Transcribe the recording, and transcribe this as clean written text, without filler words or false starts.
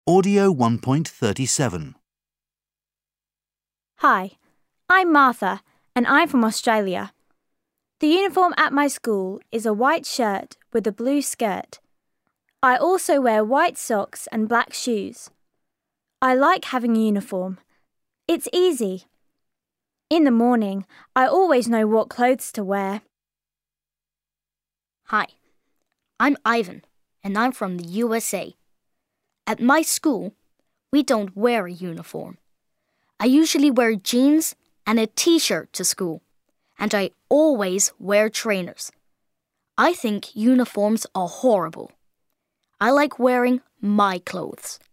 Audio 1.37. Hi, I'm Martha and I'm from Australia. The uniform at my school is a white shirt with a blue skirt. I also wear white socks and black shoes. I like having a uniform. It's easy. In the morning, I always know what clothes to wear. Hi, I'm Ivan, and I'm from the USA. At my school, we don't wear a uniform. I usually wear jeans and a t-shirt to school, and I always wear trainers. I think uniforms are horrible. I like wearing my clothes.